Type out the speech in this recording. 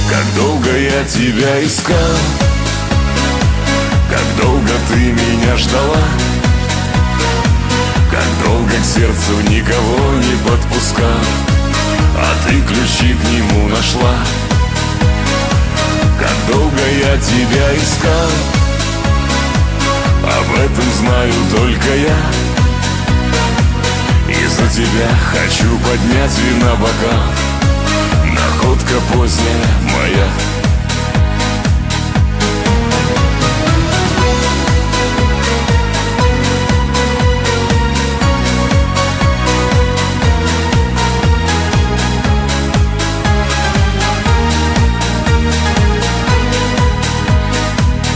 Как долго я тебя искал, как долго ты меня ждала, как долго к сердцу никого не подпускал, а ты ключи к нему нашла. Как долго я тебя искал, об этом знаю только я. И за тебя хочу поднять вина бокал. Находка поздняя моя.